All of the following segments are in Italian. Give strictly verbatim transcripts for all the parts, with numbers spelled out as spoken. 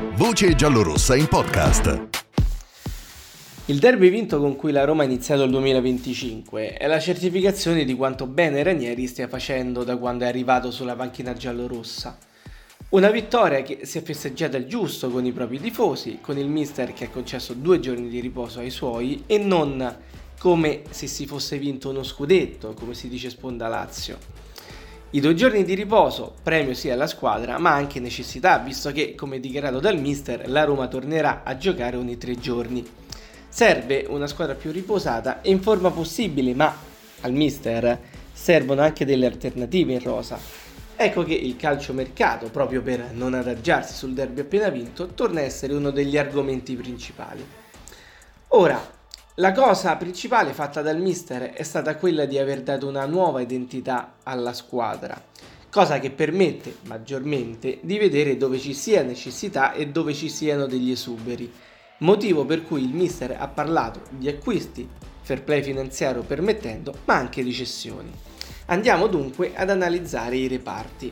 Voce giallorossa in podcast. Il derby vinto con cui la Roma ha iniziato il duemilaventicinque è la certificazione di quanto bene Ranieri stia facendo da quando è arrivato sulla panchina giallorossa. Una vittoria che si è festeggiata il giusto con i propri tifosi, con il mister che ha concesso due giorni di riposo ai suoi e non come se si fosse vinto uno scudetto, come si dice sponda Lazio. I due giorni di riposo, premio sia alla squadra, ma anche necessità, visto che, come dichiarato dal mister, la Roma tornerà a giocare ogni tre giorni. Serve una squadra più riposata e in forma possibile, ma al mister servono anche delle alternative in rosa. Ecco che il calciomercato, proprio per non adagiarsi sul derby appena vinto, torna a essere uno degli argomenti principali. Ora, la cosa principale fatta dal mister è stata quella di aver dato una nuova identità alla squadra, cosa che permette maggiormente di vedere dove ci sia necessità e dove ci siano degli esuberi, motivo per cui il mister ha parlato di acquisti, fair play finanziario permettendo, ma anche di cessioni. Andiamo dunque ad analizzare i reparti.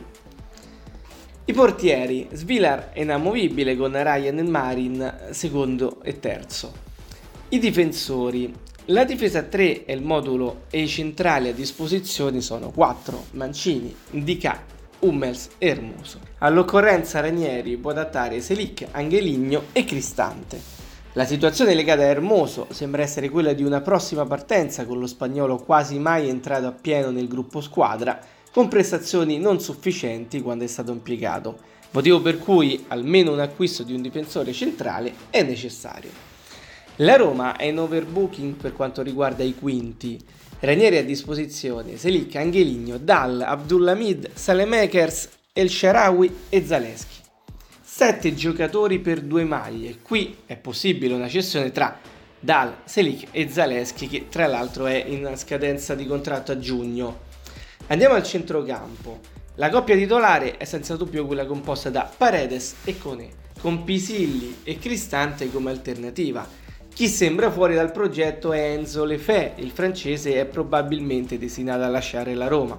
I portieri, Svilar è inamovibile con Ryan e Marin secondo e terzo. I difensori, la difesa tre è il modulo e i centrali a disposizione sono quattro, Mancini, Ndicà, Hummels e Hermoso. All'occorrenza Ranieri può adattare Selic, Angeligno e Cristante. La situazione legata a Hermoso sembra essere quella di una prossima partenza con lo spagnolo quasi mai entrato appieno nel gruppo squadra, con prestazioni non sufficienti quando è stato impiegato, motivo per cui almeno un acquisto di un difensore centrale è necessario. La Roma è in overbooking per quanto riguarda i quinti. Ranieri a disposizione Selic, Angeligno, Dal, Abdulhamid, Saelemaekers, El Shaarawy e Zalewski. Sette giocatori per due maglie. Qui è possibile una cessione tra Dal, Selic e Zalewski, che tra l'altro è in scadenza di contratto a giugno. Andiamo al centrocampo. La coppia titolare è senza dubbio quella composta da Paredes e Koné, con Pisilli e Cristante come alternativa. Chi sembra fuori dal progetto è Enzo Lefebvre, il francese è probabilmente destinato a lasciare la Roma.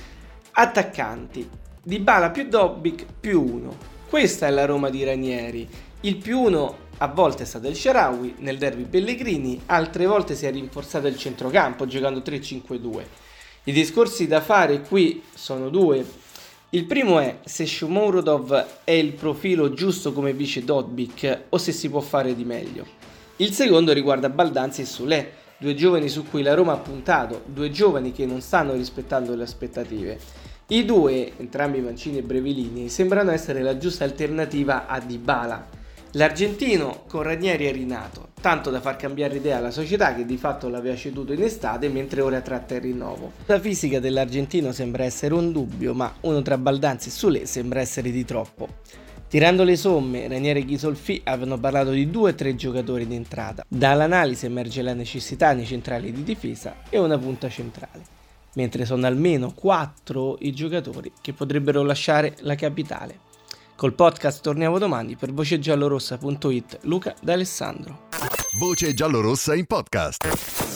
Attaccanti, Dybala più Dobbik più uno. Questa è la Roma di Ranieri. Il più uno a volte è stato El Shaarawy nel derby Pellegrini, altre volte si è rinforzato il centrocampo giocando tre cinque due. I discorsi da fare qui sono due. Il primo è se Shomurodov è il profilo giusto come vice Dobbik o se si può fare di meglio. Il secondo riguarda Baldanzi e Soulé, due giovani su cui la Roma ha puntato, due giovani che non stanno rispettando le aspettative. I due, entrambi Mancini e Brevilini, sembrano essere la giusta alternativa a Dybala. L'argentino con Ranieri è rinato, tanto da far cambiare idea alla società che di fatto l'aveva ceduto in estate mentre ora tratta il rinnovo. La fisica dell'argentino sembra essere un dubbio, ma uno tra Baldanzi e Soulé sembra essere di troppo. Tirando le somme, Ranieri e Ghisolfi avevano parlato di due o tre giocatori di entrata. Dall'analisi emerge la necessità nei centrali di difesa e una punta centrale, mentre sono almeno quattro i giocatori che potrebbero lasciare la capitale. Col podcast torniamo domani. Per voce giallorossa punto it, Luca D'Alessandro. Voce giallorossa in podcast.